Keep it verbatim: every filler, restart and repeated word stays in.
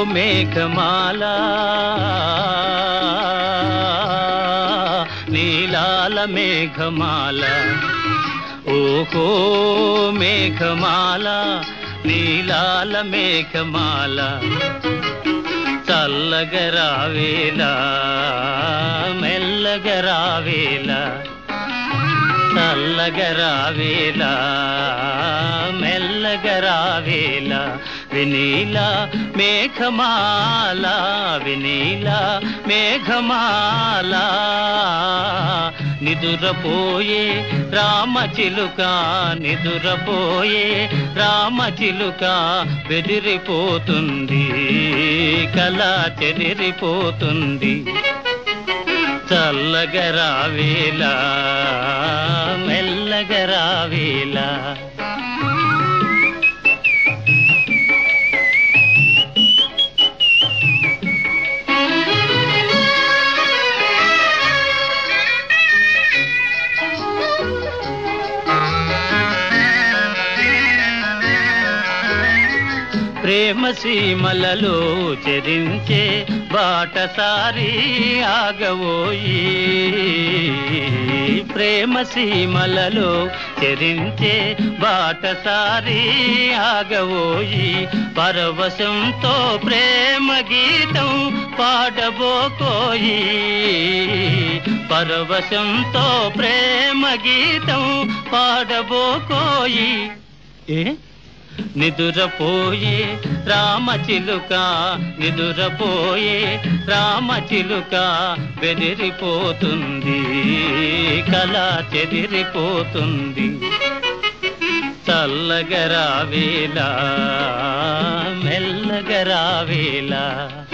మేఘమాల నీలాల మేఘమాల ఓహో మేఘమాల నీలాల మేఘమాల చల్లగరావేలా మెల్లగరావేలా చల్లగరావేలా మెల్లగరావేలా వినీల మేఘమాల వినీల మేఘమాల నిదురపోయే రామచిలుక నిదురపోయే రామచిలుక బెదిరిపోతుంది కల చెదిరిపోతుంది చల్లగరావేలా మెల్లగరావేలా ప్రేమ సీమలలో చెరించే బాటసారి ఆగవోయి ప్రేమ సీమలలో చెరించే బాటసారి ఆగవోయి పరవశంతో ప్రేమ గీతం పాడబోకోయి పరవశంతో ప్రేమ గీతం పాడబోకోయి ఏ నిదురపోయే రామచిలుక నిదురపోయే రామచిలుక బెదిరిపోతుంది కల చెదిరిపోతుంది చల్లగరావేలా మెల్లగరావేలా